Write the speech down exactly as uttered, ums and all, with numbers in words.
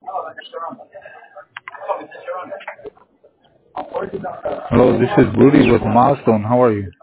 Hello, this is Rudy with Milestone. How are you?